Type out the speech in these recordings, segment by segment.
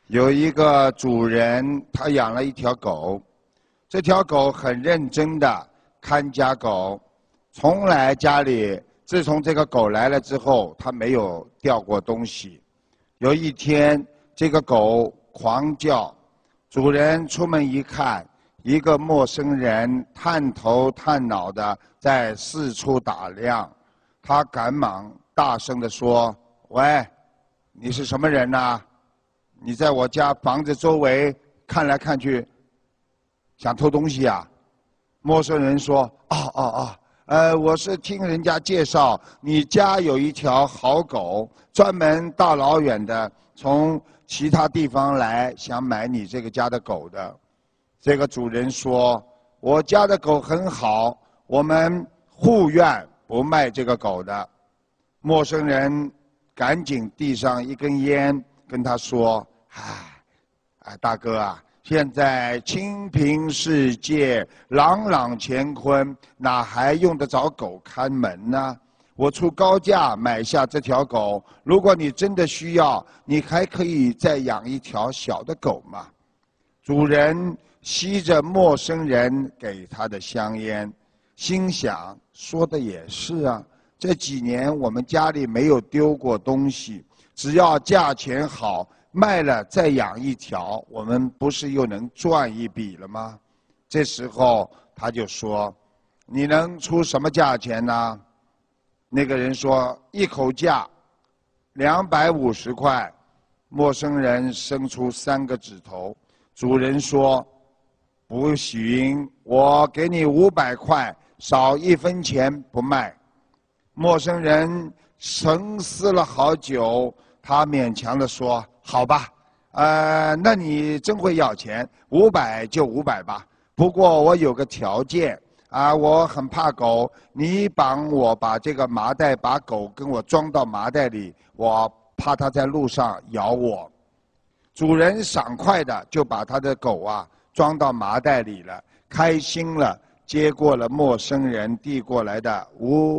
有一个主人，他养了一条狗，这条狗很认真的看家狗，从来家里自从这个狗来了之后，它没有掉过东西。有一天，这个狗狂叫，主人出门一看，一个陌生人探头探脑的在四处打量，他赶忙大声地说：“喂，你是什么人呐？你在我家房子周围看来看去，想偷东西啊？”陌生人说：“我是听人家介绍，你家有一条好狗，专门大老远的从其他地方来，想买你这个家的狗的。”这个主人说：“我家的狗很好，我们护院不卖这个狗的。”陌生人赶紧递上一根烟，跟他说：“大哥啊，现在清平世界，朗朗乾坤，哪还用得着狗看门呢？我出高价买下这条狗，如果你真的需要，你还可以再养一条小的狗嘛。”主人吸着陌生人给他的香烟，心想：说的也是啊，这几年我们家里没有丢过东西，只要价钱好，卖了再养一条，我们不是又能赚一笔了吗？这时候他就说：“你能出什么价钱呢？”那个人说：“一口价，250块。”陌生人伸出3个指头。主人说：“不行，我给你500块，少1分钱不卖。”陌生人沉思了好久，他勉强地说：“好吧，那你真会要钱，500就500吧。不过我有个条件啊，我很怕狗，你帮我把这个麻袋，把狗跟我装到麻袋里，我怕它在路上咬我。”主人爽快的就把他的狗装到麻袋里了，开心了，接过了陌生人递过来的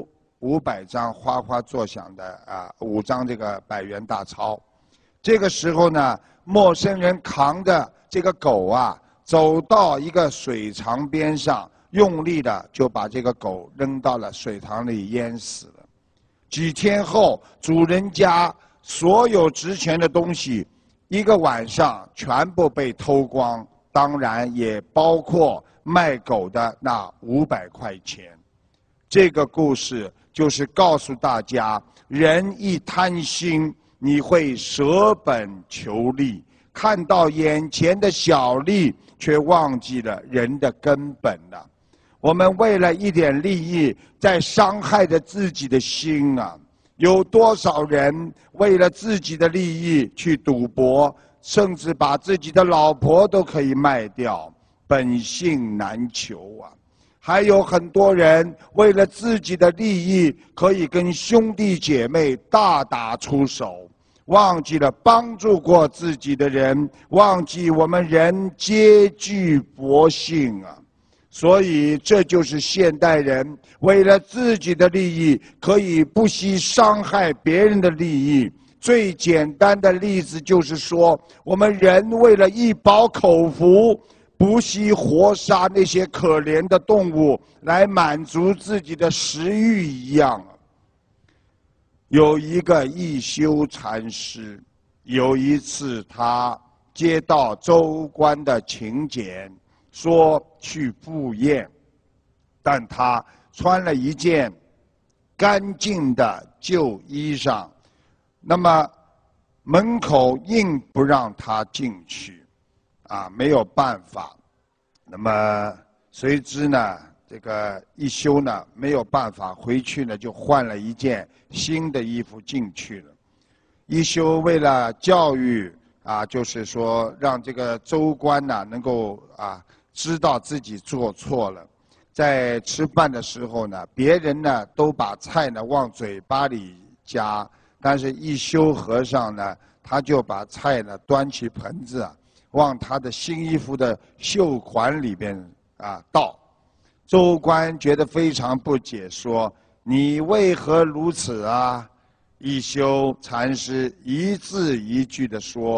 500张哗哗作响的5张这个100元大钞。这个时候呢，陌生人扛着这个狗走到一个水塘边上，用力的就把这个狗扔到了水塘里淹死了。几天后，主人家所有值钱的东西1个晚上全部被偷光，当然也包括卖狗的那500块钱。这个故事就是告诉大家，人一贪心，你会舍本求利，看到眼前的小利，却忘记了人的根本了。我们为了一点利益，在伤害着自己的心啊！有多少人为了自己的利益去赌博，甚至把自己的老婆都可以卖掉，本性难求啊！还有很多人为了自己的利益，可以跟兄弟姐妹大打出手，忘记了帮助过自己的人，忘记我们人皆具薄性啊！所以这就是现代人为了自己的利益，可以不惜伤害别人的利益。最简单的例子就是说，我们人为了一饱口福，不惜活杀那些可怜的动物来满足自己的食欲一样。有一个一休禅师，有一次他接到州官的请柬，说去赴宴，但他穿了一件干净的旧衣裳，那么门口硬不让他进去，没有办法。那么随之呢，这个一休呢没有办法，回去呢就换了一件新的衣服进去了。一休为了教育就是说让这个州官能够知道自己做错了，在吃饭的时候呢，别人呢都把菜呢往嘴巴里夹，但是一休和尚呢，他就把菜呢端起盆子往他的新衣服的袖管里边倒。州官觉得非常不解，说：“你为何如此啊？”一休禅师一字一句地说：“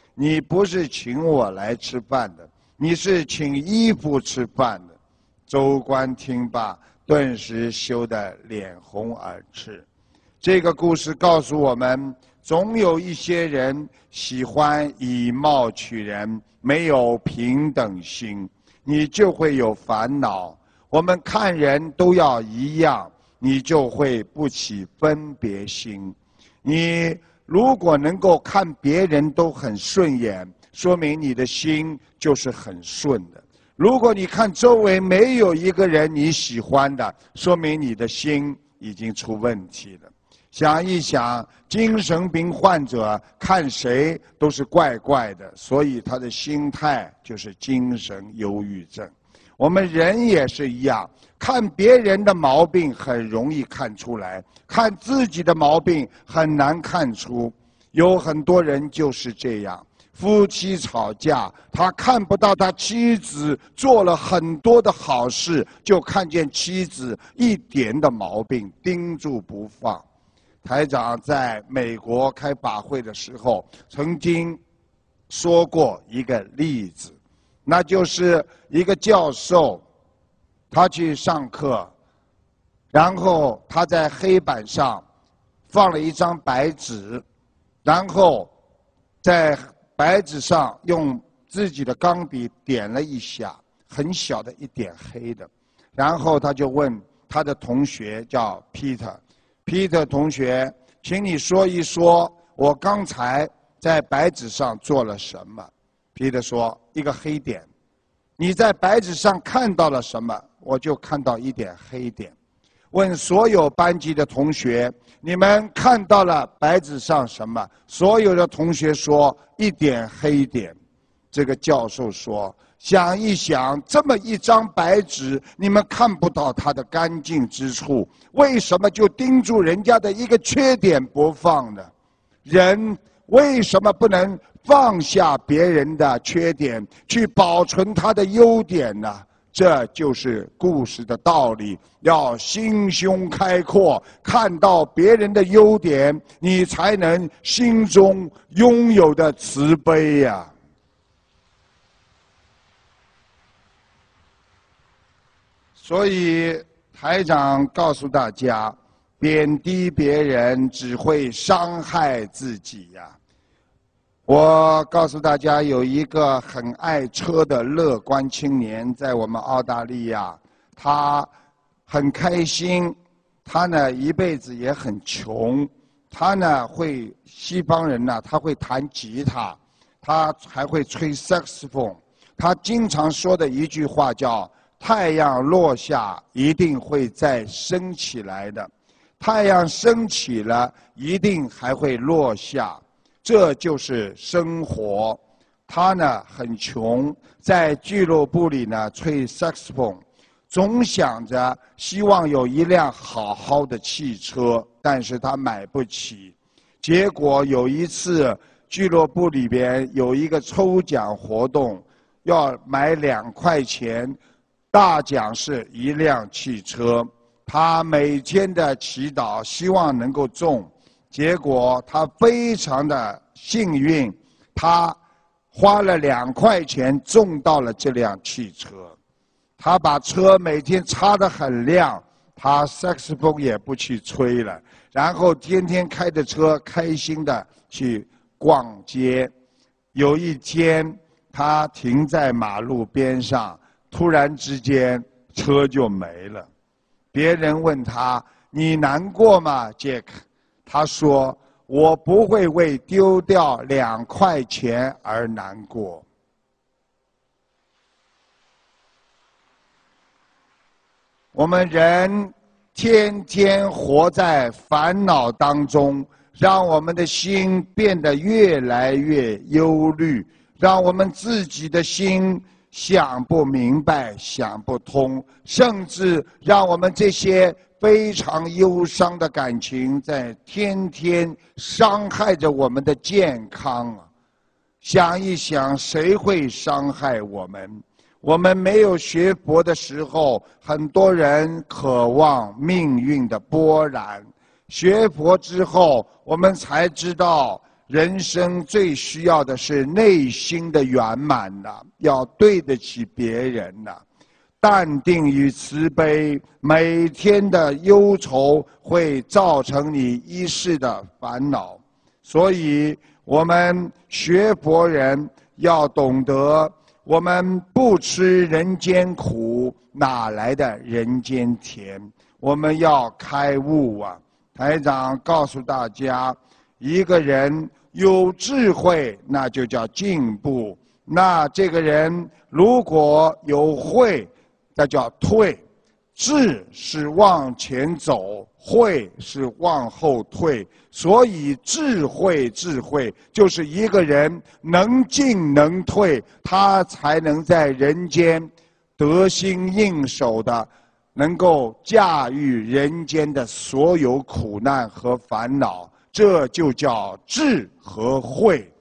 你不是请我来吃饭的，你是请衣服吃饭的。”州官听罢，顿时羞得脸红耳赤。这个故事告诉我们，总有一些人喜欢以貌取人，没有平等心，你就会有烦恼。我们看人都要一样，你就会不起分别心。你如果能够看别人都很顺眼，说明你的心就是很顺的。如果你看周围没有一个人你喜欢的，说明你的心已经出问题了。想一想，精神病患者看谁都是怪怪的，所以他的心态就是精神忧郁症。我们人也是一样，看别人的毛病很容易看出来，看自己的毛病很难看出。有很多人就是这样，夫妻吵架，他看不到他妻子做了很多的好事，就看见妻子一点的毛病盯住不放。台长在美国开法会的时候，曾经说过一个例子，那就是一个教授，他去上课，然后他在黑板上放了一张白纸，然后在白纸上用自己的钢笔点了一下，很小的一点黑的，然后他就问他的同学叫 Peter 同学，请你说一说我刚才在白纸上做了什么。 Peter 说，一个黑点。你在白纸上看到了什么？我就看到一点黑点。问所有班级的同学，你们看到了白纸上什么？所有的同学说一点黑点。这个教授说，想一想，这么一张白纸，你们看不到它的干净之处，为什么就盯住人家的一个缺点不放呢？人为什么不能放下别人的缺点，去保存他的优点呢？这就是故事的道理，要心胸开阔，看到别人的优点，你才能心中拥有的慈悲呀。所以台长告诉大家，贬低别人只会伤害自己呀。我告诉大家，有一个很爱车的乐观青年，在我们澳大利亚，他很开心，他呢一辈子也很穷，他呢西方人呢，他会弹吉他，他还会吹萨克斯风，他经常说的一句话叫太阳落下一定会再升起来的，太阳升起了一定还会落下，这就是生活。他呢很穷，在俱乐部里呢吹萨克斯风，总想着希望有一辆好好的汽车，但是他买不起。结果有一次俱乐部里边有一个抽奖活动，要买2块钱，大奖是一辆汽车。他每天的祈祷，希望能够中。结果他非常的幸运，他花了2块钱中到了这辆汽车。他把车每天擦得很亮，他萨克斯风也不去吹了，然后天天开着车开心的去逛街。有一天他停在马路边上，突然之间车就没了。别人问他，你难过吗 Jack？ 他说，我不会为丢掉2块钱而难过。我们人天天活在烦恼当中，让我们的心变得越来越忧虑，让我们自己的心想不明白，想不通，甚至让我们这些非常忧伤的感情在天天伤害着我们的健康。想一想，谁会伤害我们？我们没有学佛的时候，很多人渴望命运的波澜。学佛之后，我们才知道人生最需要的是内心的圆满呐，要对得起别人呐。淡定与慈悲，每天的忧愁会造成你一世的烦恼。所以我们学佛人要懂得，我们不吃人间苦，哪来的人间甜？我们要开悟啊！台长告诉大家，一个人有智慧，那就叫进步；那这个人如果有慧，那叫退。智是往前走，慧是往后退。所以智慧就是一个人能进能退，他才能在人间得心应手的能够驾驭人间的所有苦难和烦恼，这就叫智和慧。